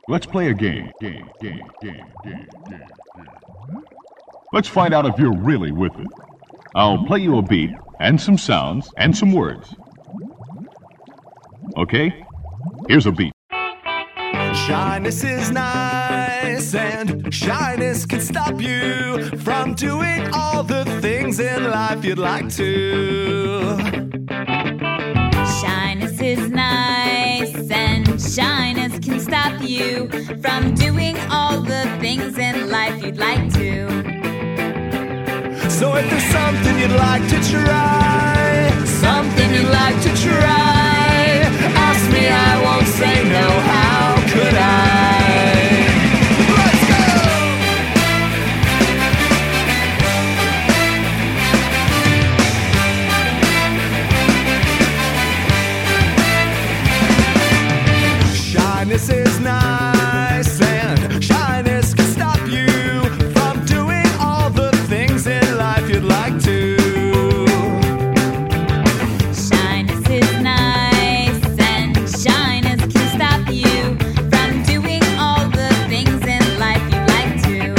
Let's play a game. Let's find out if you're really with it. I'll play you a beat and some sounds and some words. Okay? Here's a beat. Shyness is nice, and shyness can stop you from doing all the things in life you'd like to. Shyness is nice, and shyness can stop you from doing all the things in life you'd like to. So if there's something you'd like to try, something you'd like to try, ask me, I won't say no, how could I? Let's go! Shyness is nice, and shyness can stop you from doing all the things in life you'd like to. Shyness is nice, and shyness can stop you from doing all the things in life you'd like to.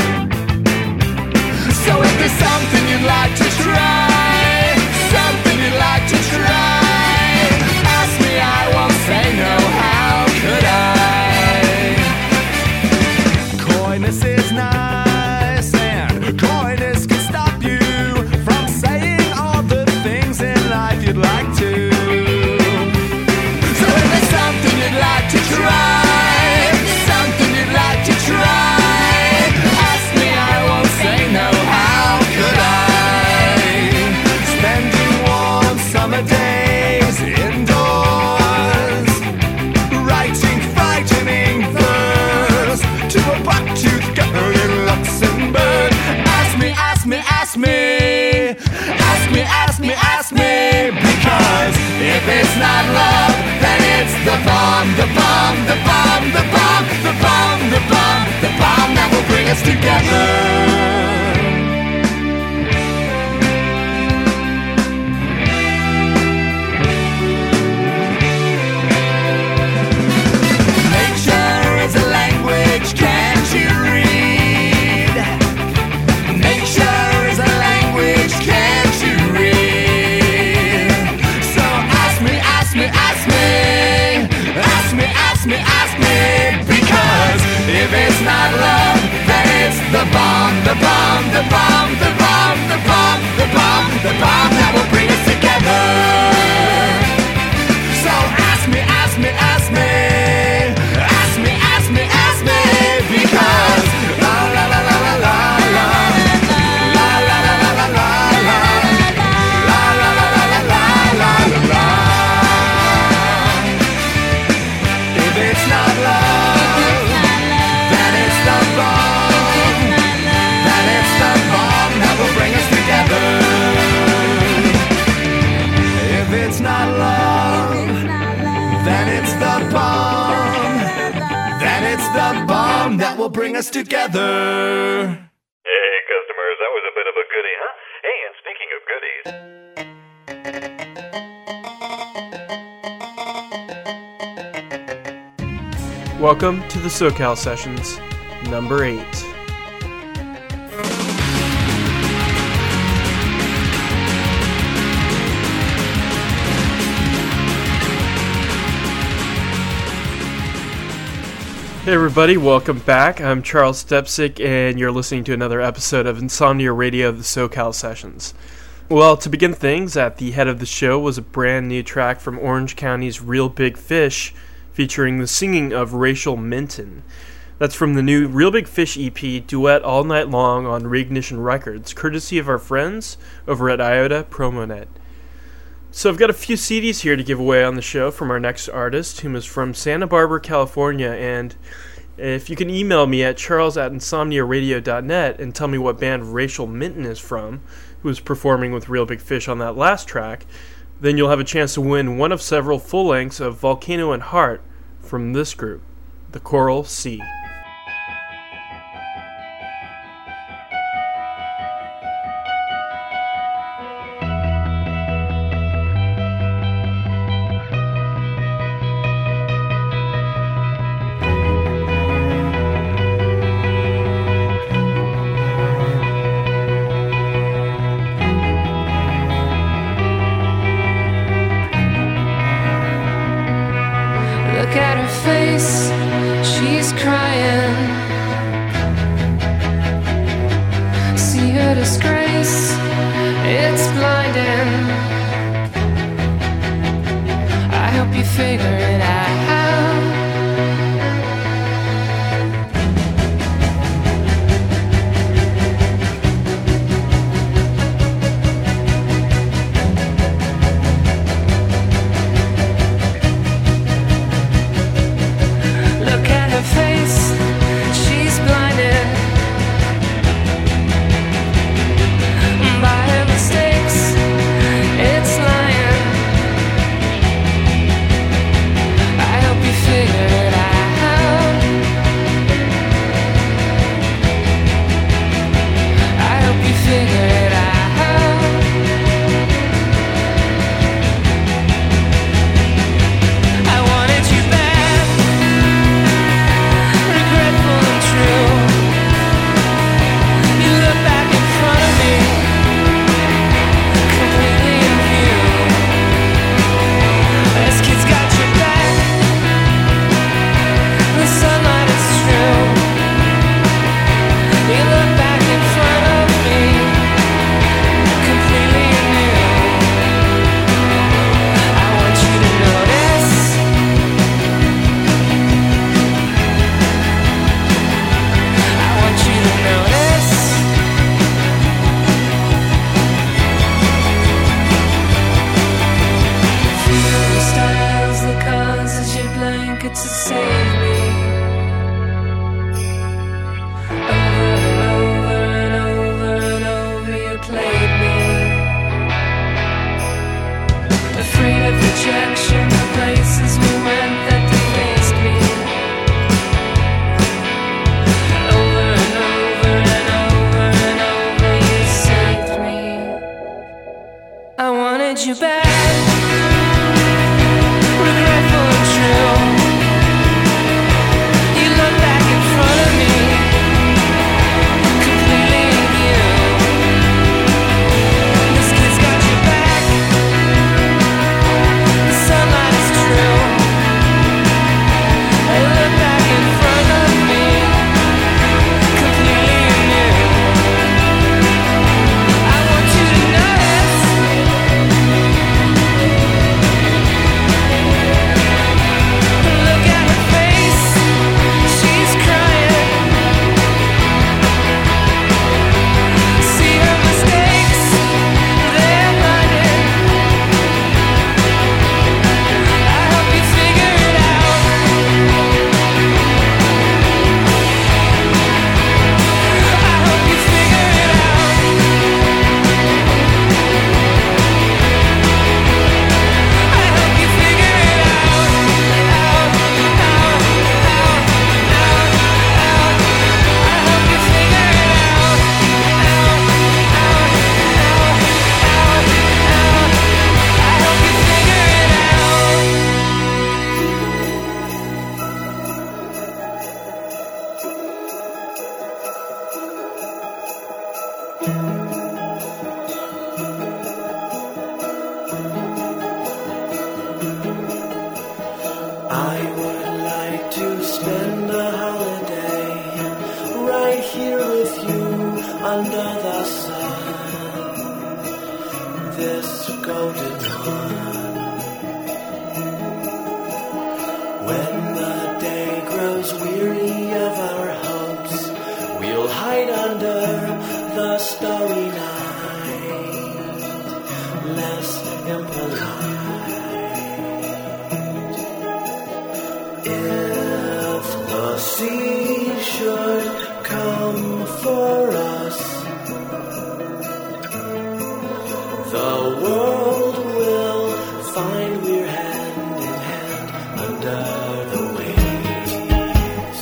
So if there's something you'd like to try, something you'd like to try, ask me, I won't say no, how could I? Coyness is nice, and coyness can stop you from saying all the things in life you'd like to. So if there's something you'd like to try, something you'd like to try, ask me, I won't say no, how could I? Spending warm summer days indoors, writing frightening verse to a buck-toothed girl in Luxembourg. Ask me, ask me, ask me, ask me, ask me, ask me, because if it's not love, then it's the bomb, the bomb, the bomb, the bomb, the bomb, the bomb, the bomb that will bring us together. Nature is a language, can't you read? Nature is a language, can't you read? So ask me, ask me, ask me, ask me, ask me, ask me, because if it's not love, then it's the bomb, the bomb, the bomb, the bomb, the bomb, the bomb, the bomb that will bring us together. So ask me, ask me, ask me, ask me, ask me, ask me, because la la la la la la la, la la la la la la la, la la la la la la la la. If it's not love, then it's the bomb, then it's the bomb that will bring us together. If it's not love, then it's the bomb, then it's the bomb that will bring us together. Hey, customers, that was a bit of a goodie, huh? Hey, and speaking of goodies, Welcome to the SoCal Sessions, number 8. Hey everybody, welcome back. I'm Charles Stepsick, and you're listening to another episode of Insomnia Radio, the SoCal Sessions. Well, to begin things, at the head of the show was a brand new track from Orange County's Real Big Fish, featuring the singing of Rachel Minton. That's from the new Real Big Fish EP, Duet All Night Long on Reignition Records, courtesy of our friends over at IOTA Promonet. So I've got a few CDs here to give away on the show from our next artist, whom is from Santa Barbara, California, and if you can email me at charles@insomniaradio.net and tell me what band Rachel Minton is from, who is performing with Real Big Fish on that last track, then you'll have a chance to win one of several full lengths of Volcano and Heart from this group, the Coral Sea. Look at her face, she's crying. See her disgrace, it's blinding. I hope you figure it out. Look at her face, she's blinded by her mistakes, it's lying. I hope you figure it out. I hope you figure it out. I wanted you back, regretful and true. You look back in front of me, completely in view. This kid's got your back, the sunlight is true. You look back in front of me, completely new. I want you to notice. I want you to notice. The styles, the causes, your blankets to save me. Over and over and over, you played me. Afraid of rejection, the places we went that defaced me. Over and over and over and over, you saved me. I wanted you back, regretful and true. You look back in front of me, completely in view. This kid's got your back, the sunlight is true. I look back in front of me, completely new. I want you to notice. Look at her face, she's crying. See her mistakes, they're blinded. I hope you figure it out. I hope you figure it out. I hope you figure it out. I hope you figure it out. I hope you figure it out. I would like to spend a holiday right here with you under the sun, this golden one. When the day grows weary of our hopes, we'll hide under the starry night, less impolite. If the sea should come for us, the world will find we're hand in hand under the waves.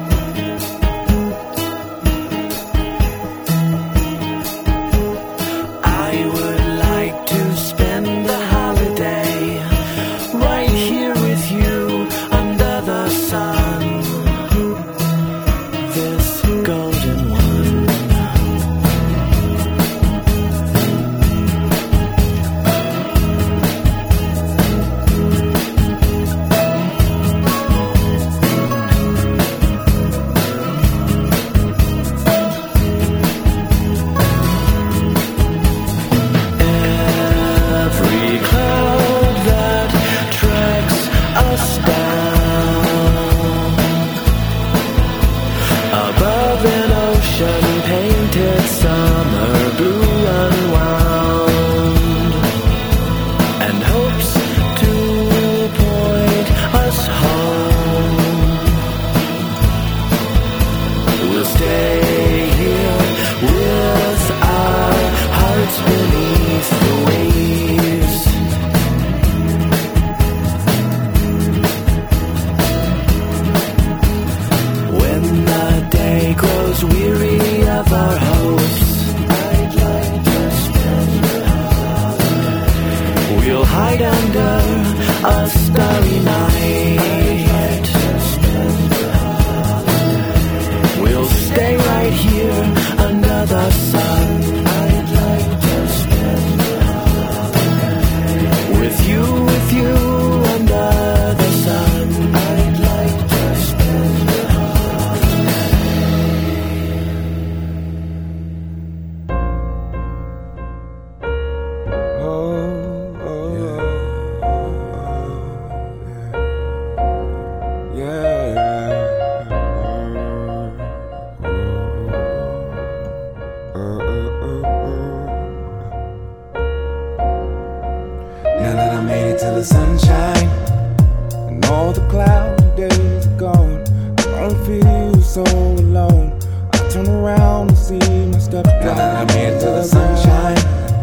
I would like to spend the holiday right here with you under the sun, this golden one. so alone. I turn around and see my steps down into the sunshine.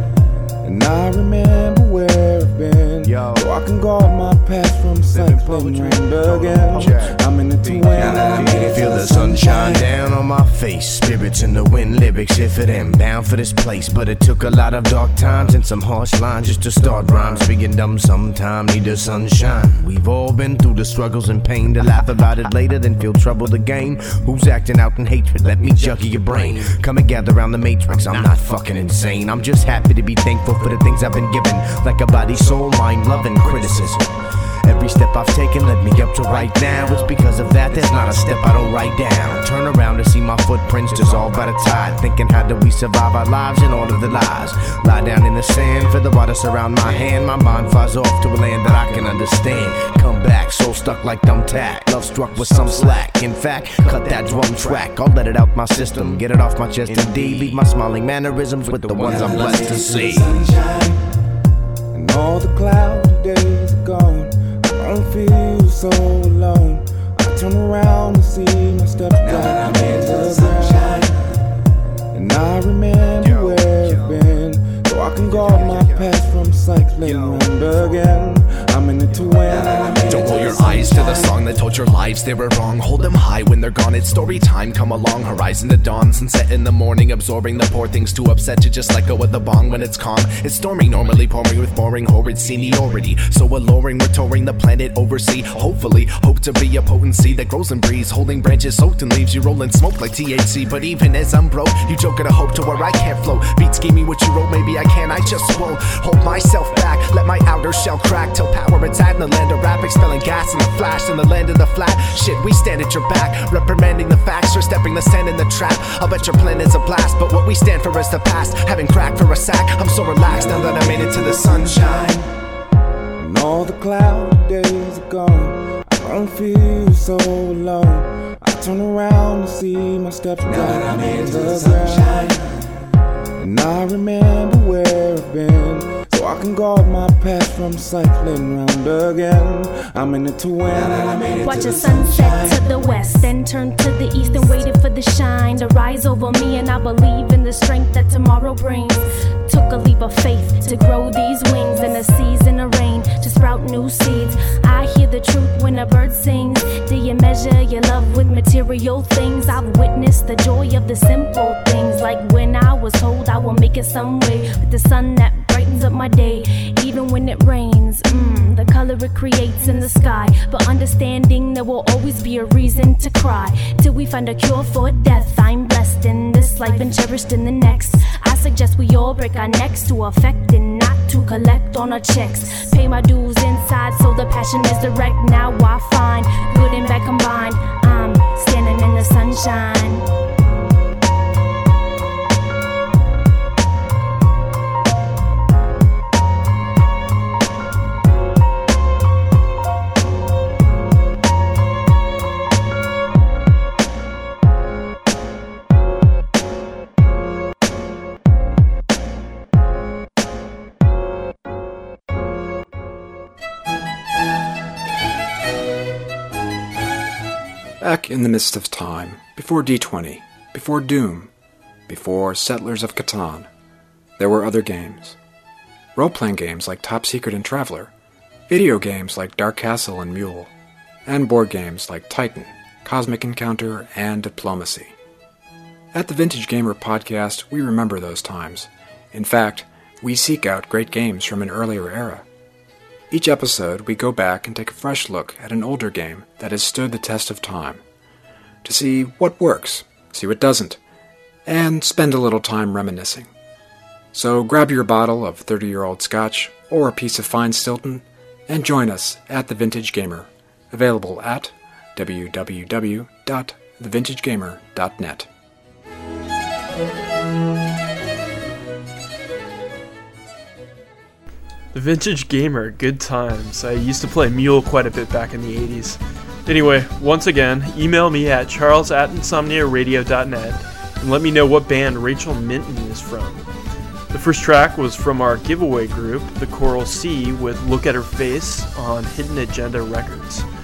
And I remember where I've been. Yo. So I can guard my past from cycling rain again. I'm in the twin. Feel the sunshine down on my face. Spirits in the wind, lyrics if it ain't bound for this place. But it took a lot of dark times and some harsh lines just to start rhymes. Being dumb sometime, need the sunshine. We've all been through the struggles and pain. To laugh about it later, then feel trouble again. Who's acting out in hatred? Let me juggle your brain. Come and gather around the matrix, I'm not fucking insane. I'm just happy to be thankful for the things I've been given. Like a body, soul, mind, love, and criticism. Every step I've taken led me up to right now. It's because of that there's not a step I don't write down. Turn around to see my footprints dissolve by the tide. Thinking how do we survive our lives in all of the lies. Lie down in the sand, feel the water surround my hand. My mind flies off to a land that I can understand. Come back, soul stuck like thumbtack. Love struck with some slack. In fact, cut that drum track. I'll let it out my system, get it off my chest indeed. Leave my smiling mannerisms with the ones I'm blessed to see. Sunshine and all the cloudy days are gone. I don't feel so alone. I turn around and see my steps down into the sunshine. And I remember where I've been. So I can guard my past from cycling round again. I'm in the twin. Don't roll your eyes to the song that told your lives they were wrong. Hold them high when they're gone, it's story time. Come along, horizon to dawn, sunset in the morning, absorbing the poor things too upset to just let go of the bong when it's calm. It's stormy, normally pouring with boring, horrid seniority. So alluring, we're touring the planet oversea. Hopefully, hope to be a potency that grows and breathes, holding branches soaked in leaves. You roll in smoke like THC, but even as I'm broke, you joke at a hope to where I can't flow. Beats give me what you wrote, maybe I can, I just won't hold myself back. Let my outer shell crack till power it's at in the land of rap, expelling gas in the flash in the land of the flat. Shit, we stand at your back, reprimanding the facts, for stepping the sand in the trap. I'll bet your plan is a blast, but what we stand for is the past. Having cracked for a sack, I'm so relaxed now that I made it to the sunshine. And all the cloudy days are gone. I don't feel so alone. I turn around and see my steps down into the sunshine. And I remember where I've been. So I can guard my past from cycling round again. I'm in the twin. Watch a sunset to the west, then turn to the east and waited for the shine to rise over me. And I believe in the strength that tomorrow brings. Took a leap of faith to grow these wings in a season of rain to sprout new seeds. I hear the truth when a bird sings. Do you measure your love with material things? I've witnessed the joy of the simple things, like when I was told I will make it some way with the sun that brightens up my day, even when it rains. The color it creates in the sky, but understanding there will always be a reason to cry till we find a cure for death. I'm blessed in this life and cherished in the next. I suggest we all break our necks to affect and not to collect on our checks. Pay my dues inside so the passion is direct. Now I find good and bad combined. I'm standing in the sunshine. Back in the midst of time, before D20, before Doom, before Settlers of Catan, there were other games. Role-playing games like Top Secret and Traveler, video games like Dark Castle and Mule, and board games like Titan, Cosmic Encounter, and Diplomacy. At the Vintage Gamer podcast, we remember those times. In fact, we seek out great games from an earlier era. Each episode, we go back and take a fresh look at an older game that has stood the test of time, to see what works, see what doesn't, and spend a little time reminiscing. So grab your bottle of 30-year-old scotch or a piece of fine Stilton and join us at The Vintage Gamer, available at www.thevintagegamer.net. The Vintage Gamer, good times. I used to play Mule quite a bit back in the 80s. Anyway, once again, email me at charles@insomniaradio.net and let me know what band Rachel Minton is from. The first track was from our giveaway group, the Coral Sea, with Look at Her Face on Hidden Agenda Records.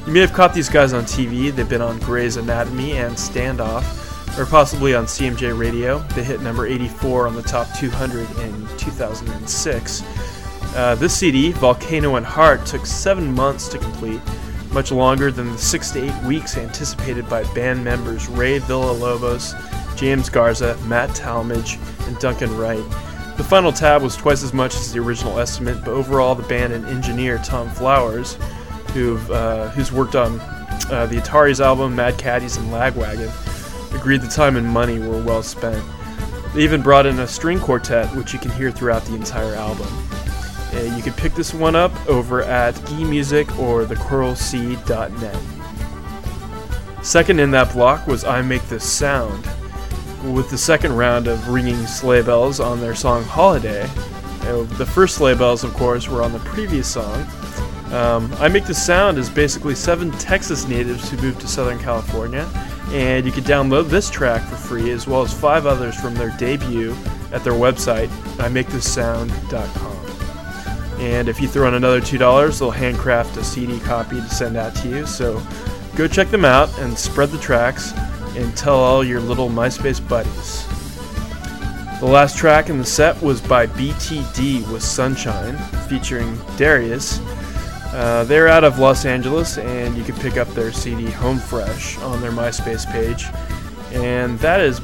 You may have caught these guys on TV. They've been on Grey's Anatomy and Standoff, or possibly on CMJ Radio. They hit number 84 on the top 200 in 2006. This CD, Volcano and Heart, took 7 months to complete, much longer than the 6 to 8 weeks anticipated by band members Ray Villalobos, James Garza, Matt Talmadge, and Duncan Wright. The final tab was twice as much as the original estimate, but overall the band and engineer Tom Flowers, who's worked on the Ataris album, Mad Caddies, and Lagwagon, agreed the time and money were well spent. They even brought in a string quartet, which you can hear throughout the entire album. You can pick this one up over at eMusic or thecoralseed.net. Second in that block was I Make This Sound, with the second round of ringing sleigh bells on their song Holiday. The first sleigh bells, of course, were on the previous song. I Make This Sound is basically 7 Texas natives who moved to Southern California, and you can download this track for free as well as 5 others from their debut at their website, imakethissound.com. And if you throw in another $2, they'll handcraft a CD copy to send out to you, so go check them out and spread the tracks and tell all your little MySpace buddies. The last track in the set was by BTD with Sunshine, featuring Darius. They're out of Los Angeles, and you can pick up their CD Home Fresh on their MySpace page. And that is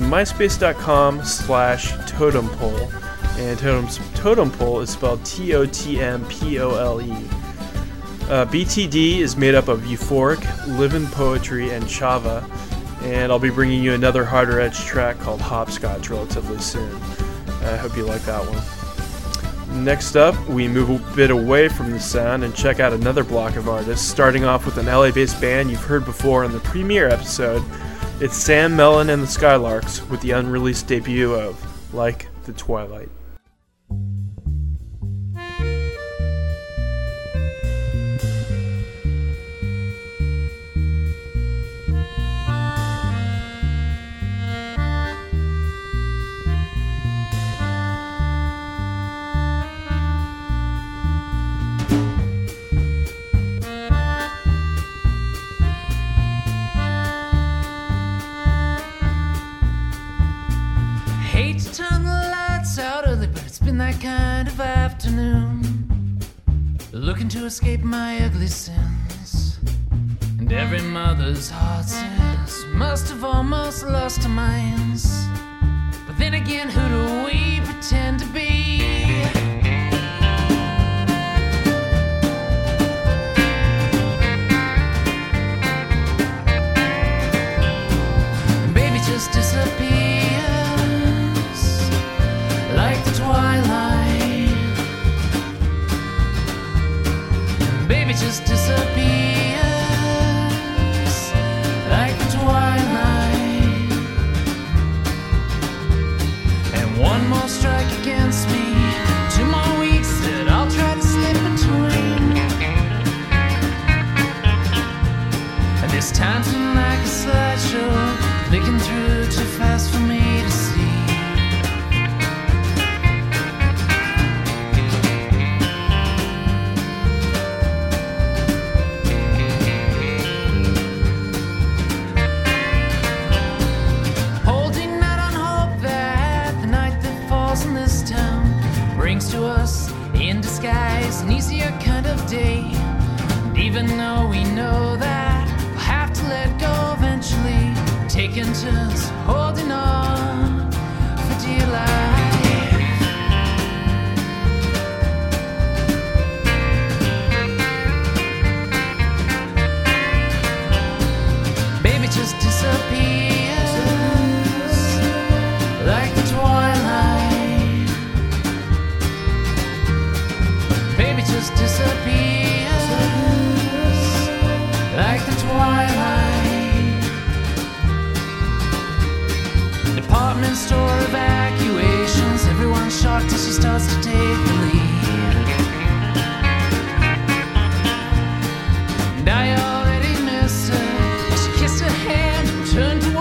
myspace.com/totempole. And Totempole is spelled Totmpole. BTD is made up of Euphoric, Livin' Poetry, and Chava. And I'll be bringing you another harder edge track called Hopscotch relatively soon. I hope you like that one. Next up, we move a bit away from the sound and check out another block of artists, starting off with an LA-based band you've heard before in the premiere episode. It's Sam Mellon and the Skylarks with the unreleased debut of Like the Twilight. Hate to turn the lights out early, but it's been that kind of afternoon. Looking to escape my ugly sins. And every mother's heart says, must have almost lost her minds. But then again, who do we pretend to be? Baby just disappears like the twilight. Baby just disappears like the twilight. And one more strike against me, 2 more weeks that I'll try to slip between. And this time seemed like a slideshow, clicking through too fast for me to see. To us in disguise, an easier kind of day. And even though we know that we'll have to let go eventually, taking turns holding on for dear life. Baby just disappears like the twilight. Baby just disappears like the twilight. Department store evacuations, everyone's shocked as she starts to take the lead. And I already miss her. She kissed her hand and turned to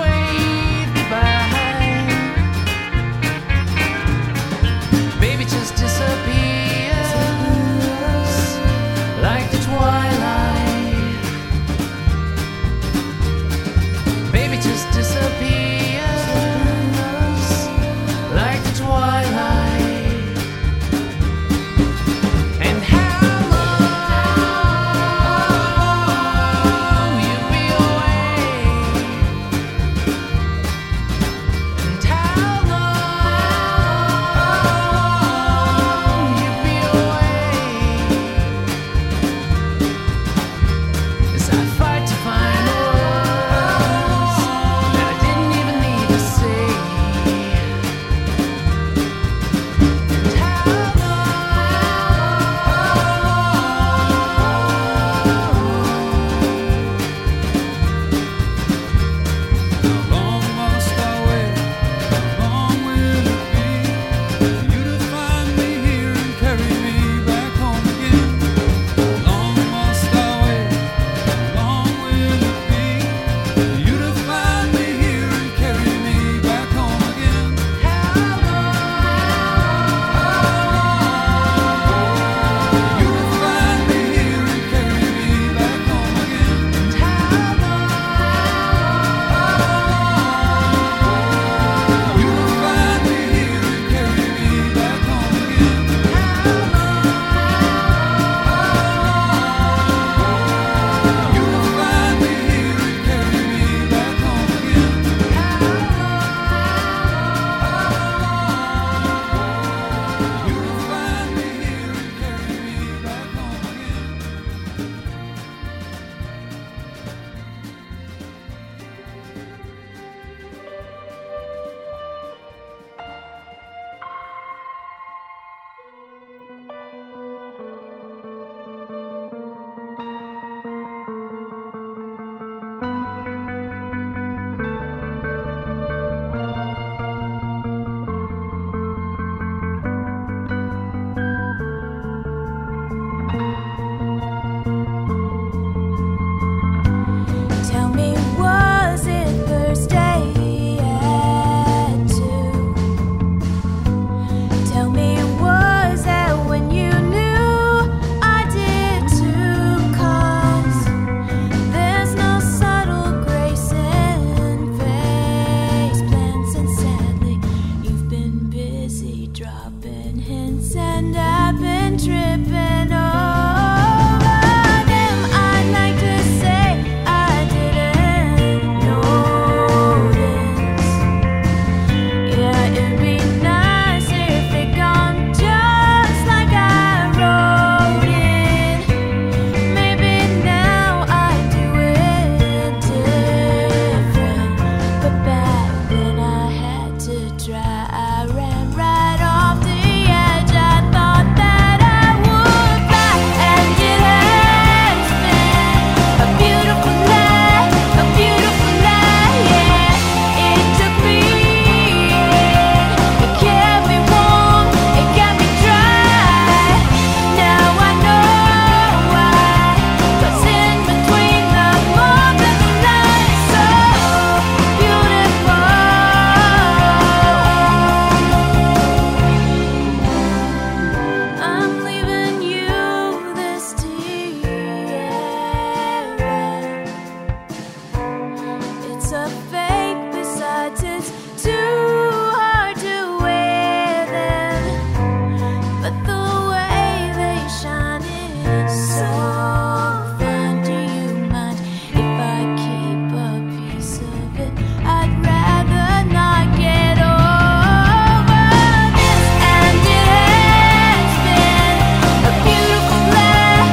it's a fake. Besides, it's too hard to wear them. But the way they shine is so fun. Do you mind if I keep a piece of it? I'd rather not get over this. And it has been a beautiful life,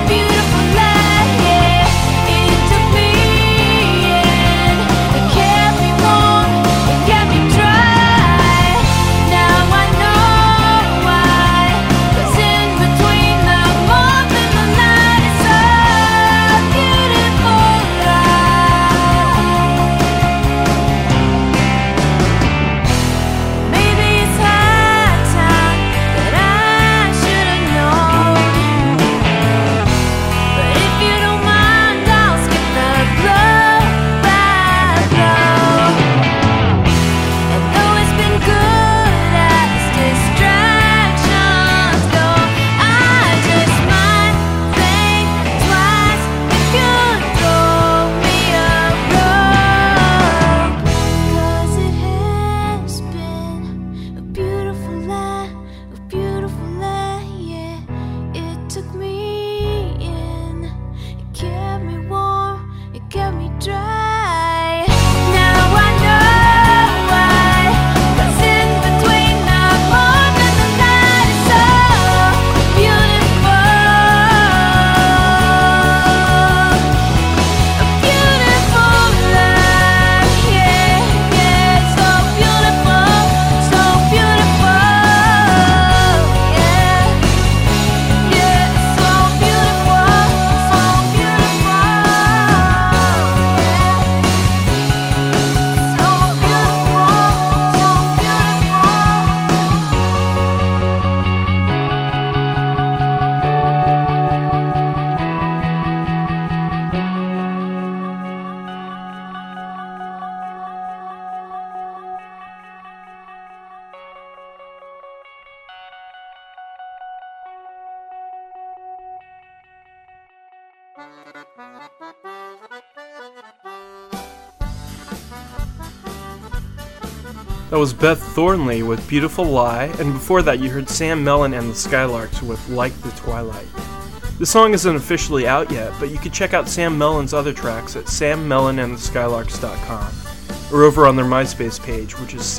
yeah. It took me in, it kept me warm, it kept me dry. Now I know why, 'cause in between the month and the night, it's a beautiful life. Maybe it's high time that I should have known. But if you don't mind, I'll skip the blow by blow. And though it's been good as distractions go, I just might think twice if you throw me a rope. 'Cause it has been a beautiful life, yeah. It took me in, it kept me warm, it kept me dry. Now I know why, 'cause in between the morn and the night, it's so beautiful. A beautiful life, yeah, so beautiful, so beautiful, yeah, so beautiful, so beautiful, so That was Beth Thornley with Beautiful Lie, and before that you heard Sam Mellon and the Skylarks with Like the Twilight. The song isn't officially out yet, but you can check out Sam Mellon's other tracks at sammellonandtheskylarks.com or over on their MySpace page, which is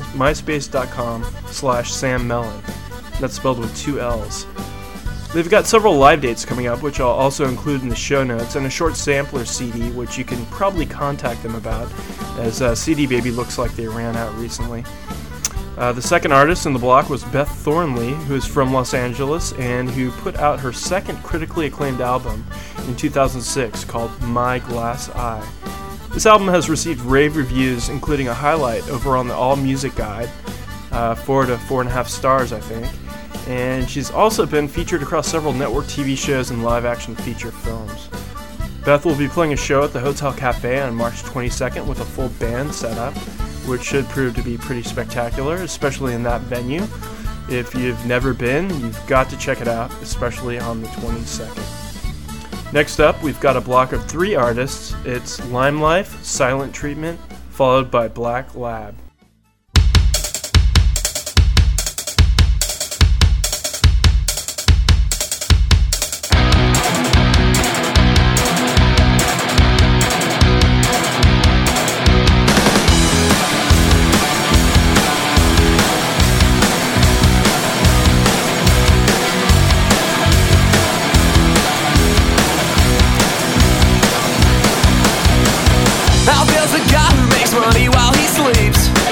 myspace.com/Sam Mellon. That's spelled with 2 L's. They've got several live dates coming up, which I'll also include in the show notes, and a short sampler CD, which you can probably contact them about, as CD Baby looks like they ran out recently. The second artist in the block was Beth Thornley, who is from Los Angeles and who put out her second critically acclaimed album in 2006 called My Glass Eye. This album has received rave reviews, including a highlight over on the All Music Guide, 4 to 4.5 stars, I think. And she's also been featured across several network TV shows and live-action feature films. Beth will be playing a show at the Hotel Cafe on March 22nd with a full band set up, which should prove to be pretty spectacular, especially in that venue. If you've never been, you've got to check it out, especially on the 22nd. Next up, we've got a block of 3 artists. It's Lime Life, Silent Treatment, followed by Black Lab. How there's a guy who makes money while he sleeps.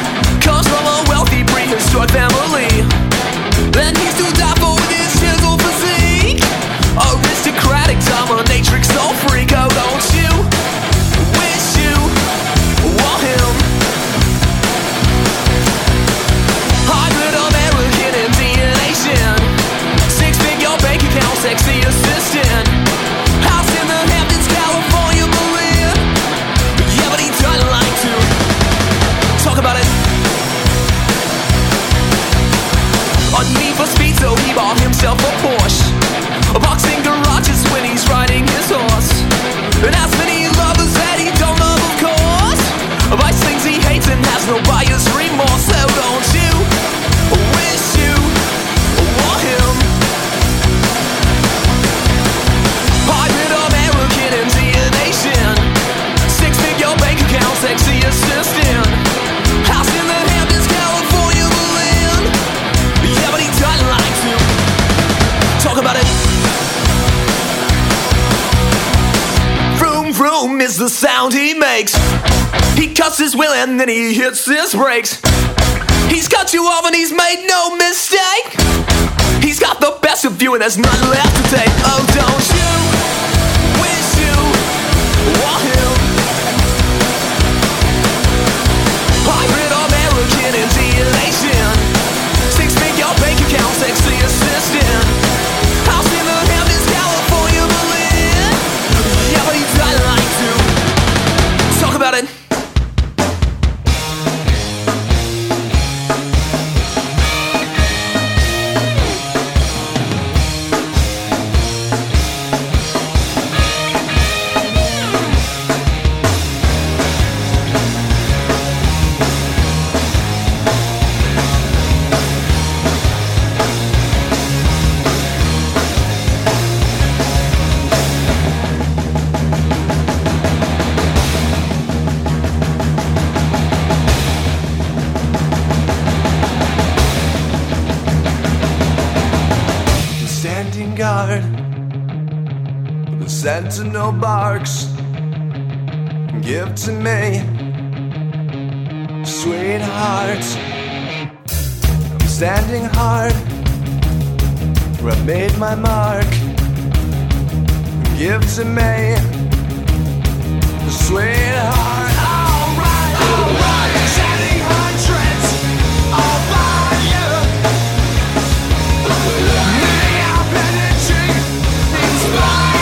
the sound he makes. He cuts his wheel and then he hits his brakes. He's cut you off and he's made no mistake. He's got the best of you and there's none left to take. Oh, don't you wish you were him? Hybrid American inhalation, 6-figure bank account, sexy assistant. House in the Hamptons, California, Berlin. Yeah, but I'd like to talk about it. The sentinel barks. Give to me, sweetheart. I'm standing hard where I made my mark. Give to me, sweetheart. Alright, alright. Setting hundreds all by you. Living out energy, inspire.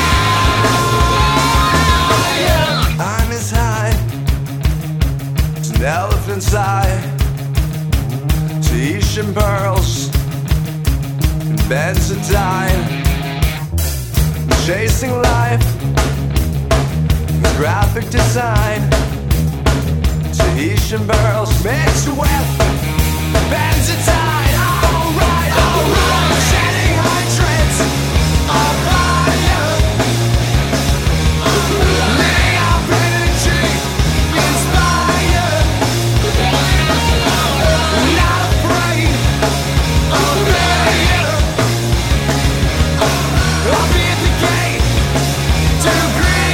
I'm as high as an elephant's eye. Tahitian pearls and benzodine. Chasing life with graphic design. Tahitian pearls mixed with benzodine. Alright, alright. Shedding hundreds of fire. Living up energy, inspired. Not afraid of failure. I'll be at the gate to greet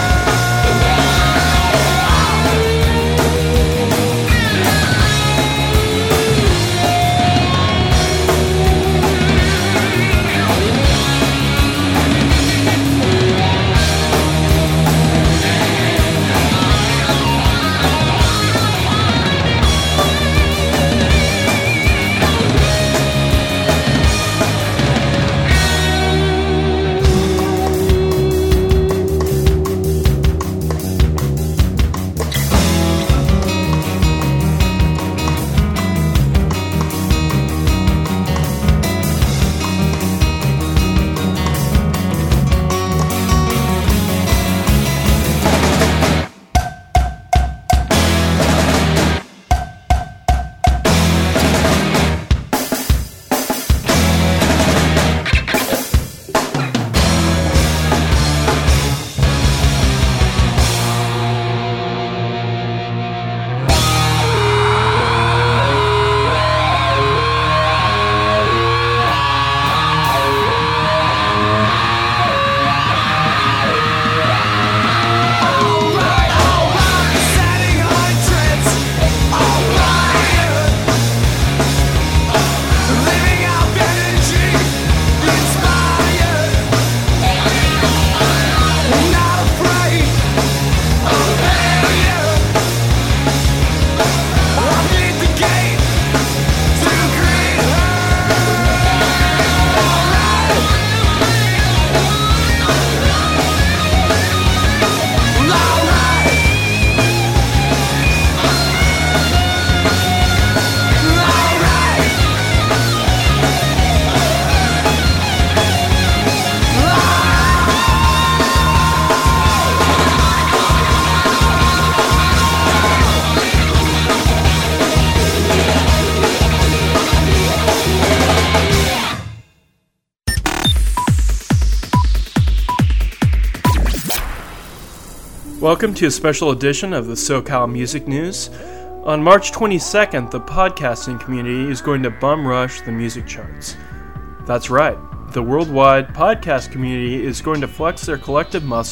Welcome to a special edition of the SoCal Music News. On March 22nd, the podcasting community is going to bum rush the music charts. That's right, the worldwide podcast community is going to flex their collective muscle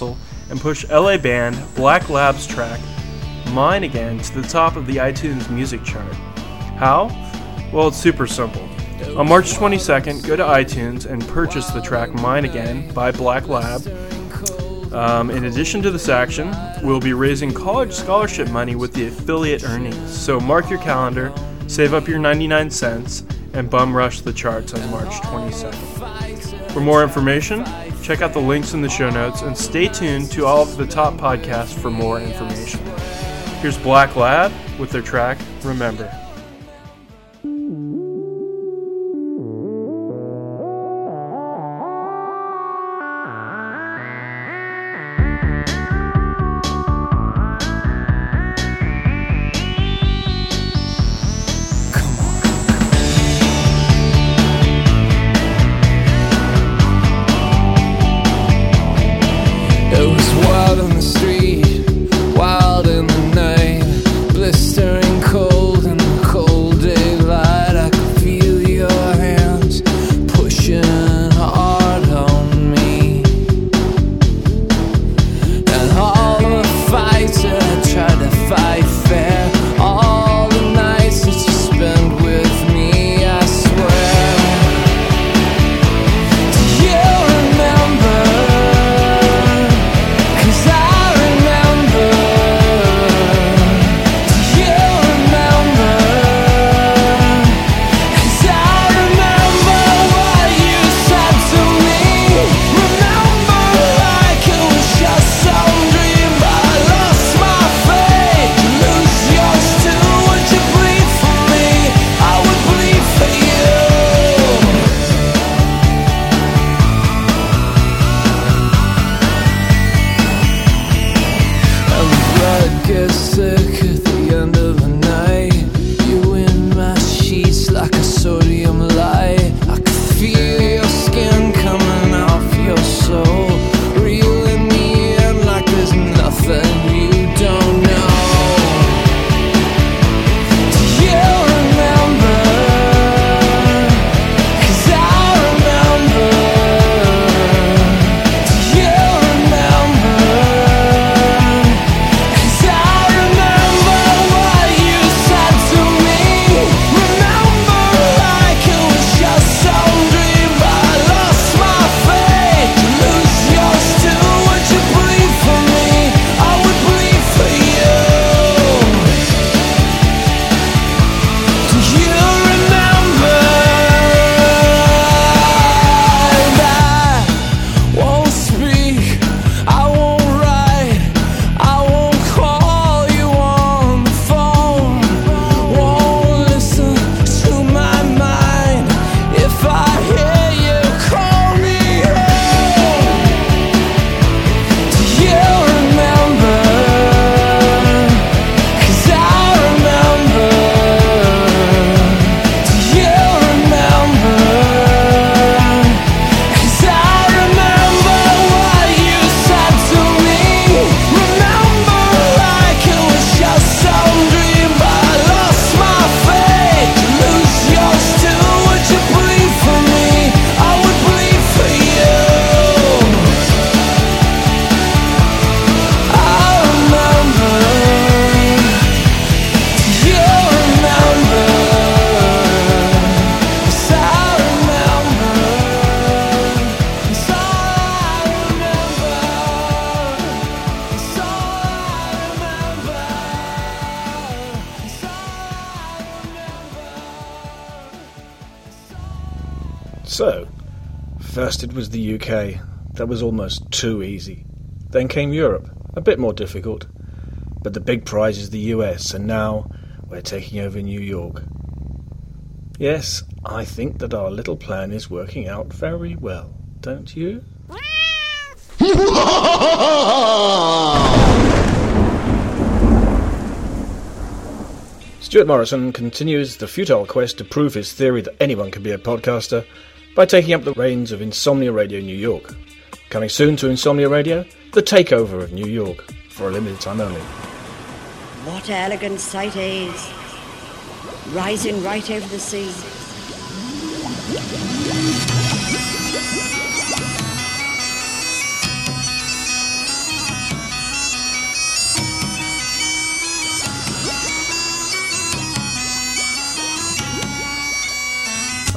and push LA band Black Lab's track Mine Again to the top of the iTunes music chart. How? Well, it's super simple. On March 22nd, go to iTunes and purchase the track Mine Again by Black Lab. In addition to this action, we'll be raising college scholarship money with the affiliate earnings. So mark your calendar, save up your 99 cents, and bum rush the charts on March 22nd. For more information, check out the links in the show notes and stay tuned to all of the top podcasts for more information. Here's Black Lab with their track Remember. So, first it was the UK. That was almost too easy. Then came Europe, a bit more difficult. But the big prize is the US, and now we're taking over New York. Yes, I think that our little plan is working out very well, don't you? Stuart Morrison continues the futile quest to prove his theory that anyone can be a podcaster by taking up the reins of Insomnia Radio New York. Coming soon to Insomnia Radio, the takeover of New York, for a limited time only. What elegant sight is, rising right over the sea.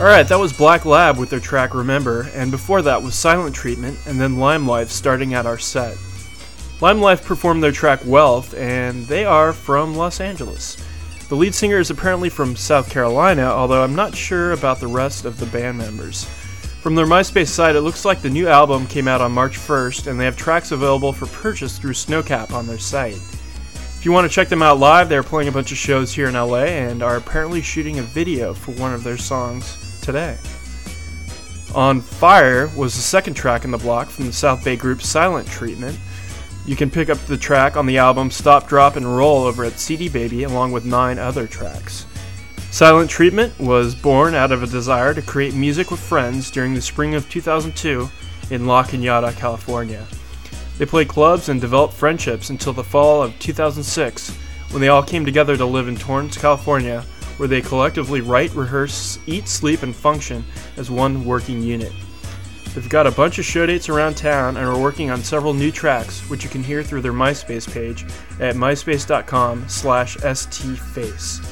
Alright, that was Black Lab with their track Remember, and before that was Silent Treatment, and then Lime Life starting out our set. Lime Life performed their track Wealth, and they are from Los Angeles. The lead singer is apparently from South Carolina, although I'm not sure about the rest of the band members. From their MySpace site, it looks like the new album came out on March 1st, and they have tracks available for purchase through Snowcap on their site. If you want to check them out live, they're playing a bunch of shows here in LA and are apparently shooting a video for one of their songs today. On Fire was the second track in the block from the South Bay group Silent Treatment. You can pick up the track on the album Stop, Drop, and Roll over at CD Baby along with 9 other tracks. Silent Treatment was born out of a desire to create music with friends during the spring of 2002 in La Cañada, California. They played clubs and developed friendships until the fall of 2006 when they all came together to live in Torrance, California, where they collectively write, rehearse, eat, sleep, and function as one working unit. They've got a bunch of showdates around town and are working on several new tracks, which you can hear through their MySpace page at myspace.com/stface.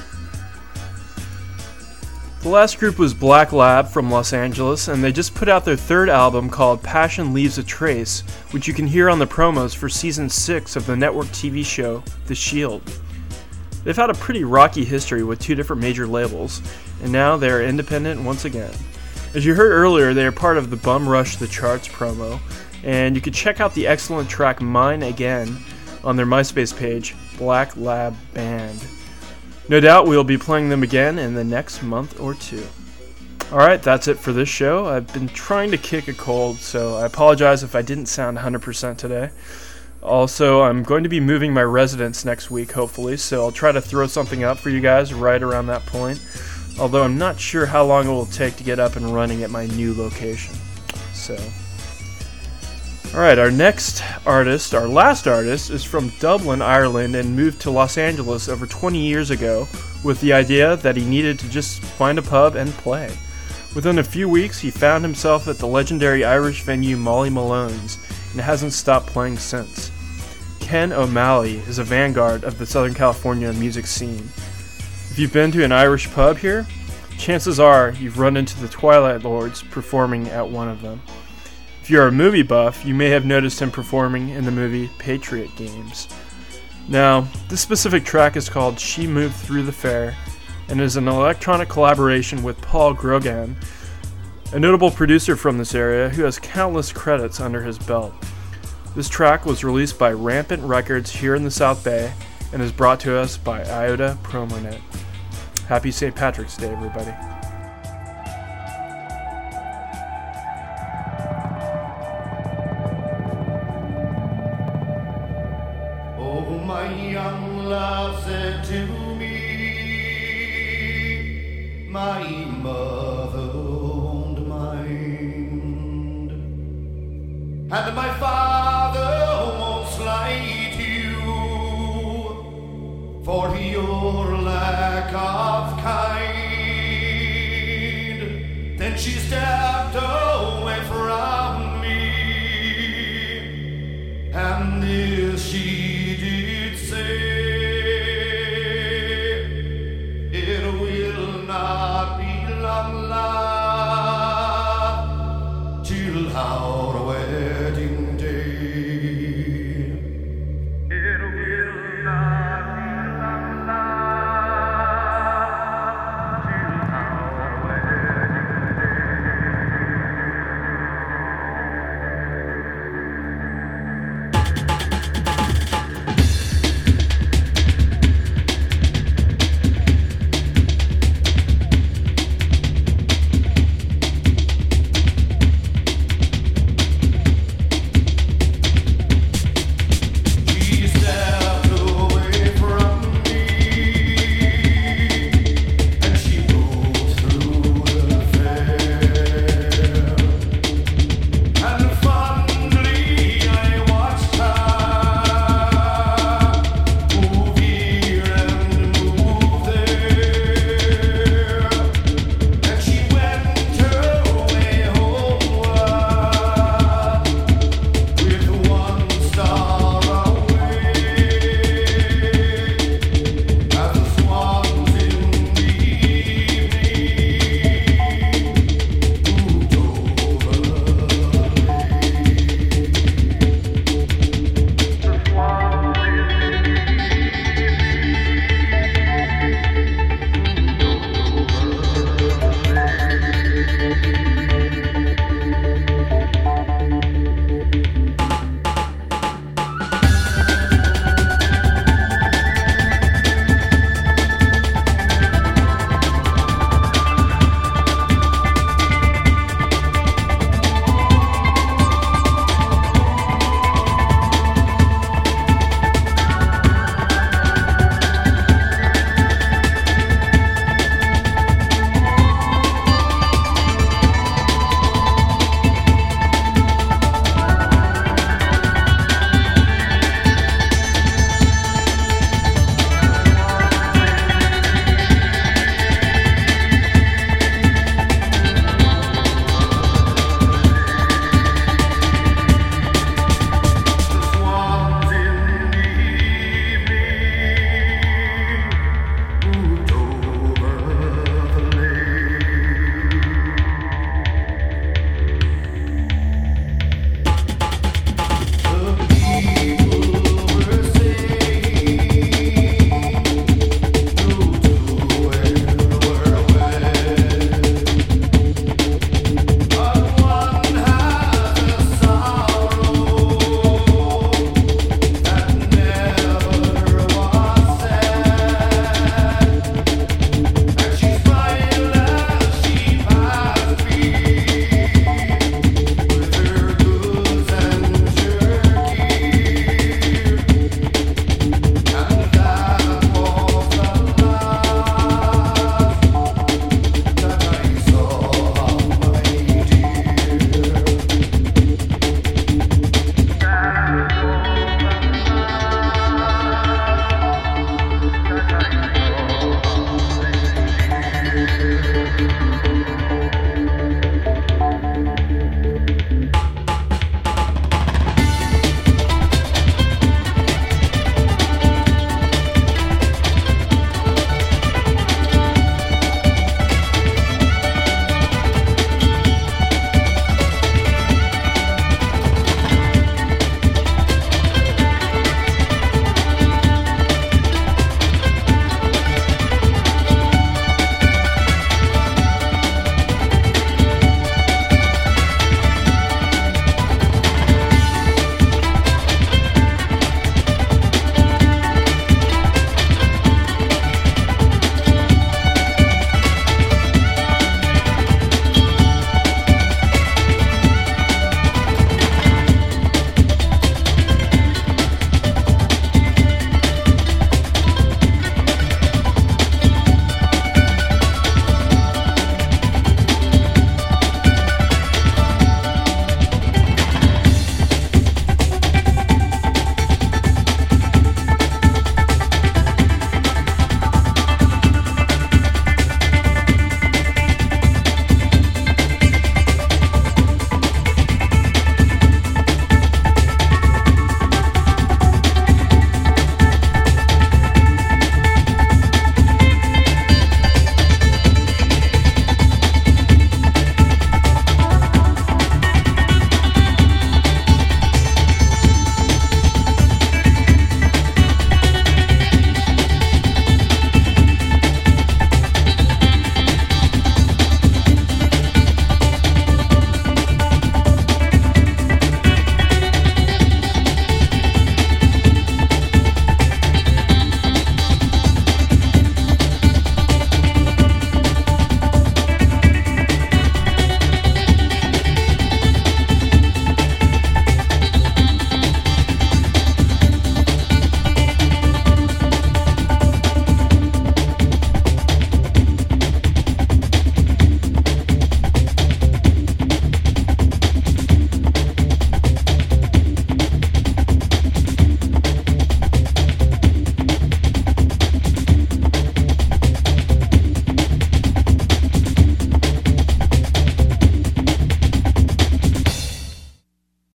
The last group was Black Lab from Los Angeles, and they just put out their third album called Passion Leaves a Trace, which you can hear on the promos for Season 6 of the network TV show The Shield. They've had a pretty rocky history with 2 different major labels, and now they are independent once again. As you heard earlier, they are part of the Bum Rush the Charts promo, and you can check out the excellent track Mine Again on their MySpace page, Black Lab Band. No doubt we'll be playing them again in the next month or 2. Alright, that's it for this show. I've been trying to kick a cold, so I apologize if I didn't sound 100% today. Also, I'm going to be moving my residence next week, hopefully, so I'll try to throw something up for you guys right around that point, although I'm not sure how long it will take to get up and running at my new location. Alright, our last artist, is from Dublin, Ireland, and moved to Los Angeles over 20 years ago with the idea that he needed to just find a pub and play. Within a few weeks, he found himself at the legendary Irish venue Molly Malone's and hasn't stopped playing since. Ken O'Malley is a vanguard of the Southern California music scene. If you've been to an Irish pub here, chances are you've run into the Twilight Lords performing at one of them. If you're a movie buff, you may have noticed him performing in the movie Patriot Games. Now, this specific track is called She Moved Through the Fair and is an electronic collaboration with Paul Grogan, a notable producer from this area who has countless credits under his belt. This track was released by Rampant Records here in the South Bay and is brought to us by Iota Promonet. Happy St. Patrick's Day, everybody. My young love said to me, my mother won't mind, and my father won't slight you for your lack of kind. Then she stepped up